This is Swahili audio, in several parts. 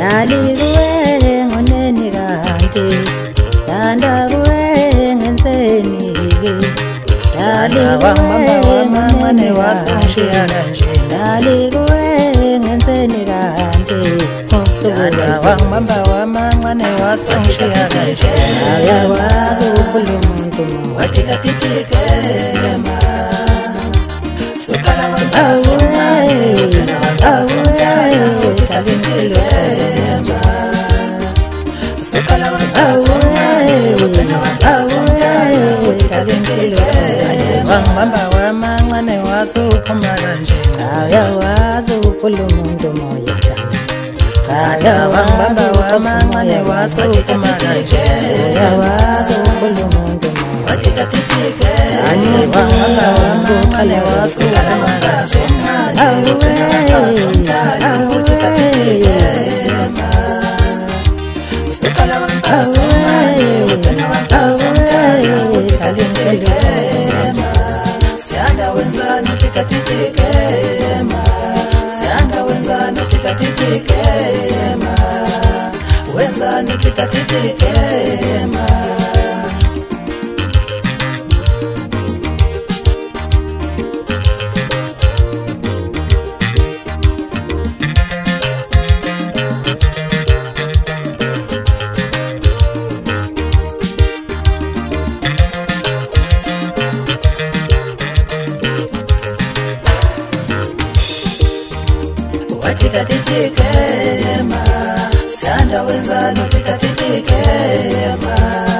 Dali kuwe ngoneni kanti Danda kuwe ngenseni Dali kuwe mane wasongishiya kanje Dali kuwe ngenseni kanti Danda wangibamba wamane wasongishiya kanje Ayawazi ukhulumuntu watikatikema Sukala wangazo Sukala wangazo Wangibamba wamane wasuphuma kanje Ayawazi ukhulumuntu moya Wangibamba wamane wasuphuma kanje Ayawazi ukhulumuntu moya watikatikema Wangibamba wamane wasuphuma kanje Sukala wangazo Sianda wenzani tikatitikema Sianda wenzani tikatitikema Wenzani tikatitikema Watikatikema Sianda wenzani tikatitikema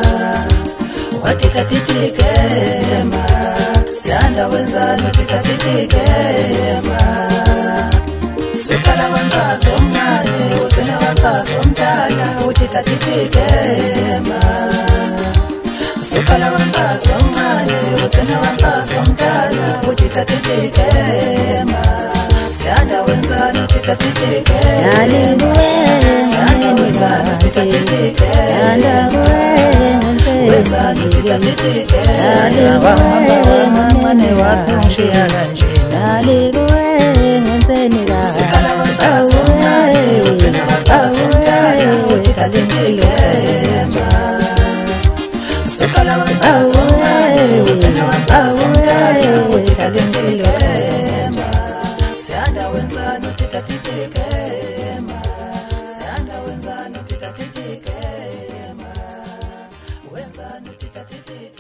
Watikatikema Sianda wenzani tikatitikema Sukala wangazo mnane Utene wangazo mtala Utikatikema Sukala wangazo mnane Utene wangazo mtala Utikatikema Sianda wenzani tikatitikema Dali kuwe Sianda wenzani tikatitikema Danda kuwe Wenzani tikatitikema Wamane wasongishiya kanje Dali kuwe ngenseni Sukala wangazo mnane Utene wangazo mtala Utikatikema Sukala wangazo mnane Utene wangazo mtala Utikatikema Sianda wenzani tikatitikema Sianda wenzani tikatitikema Wenzani tikatitikema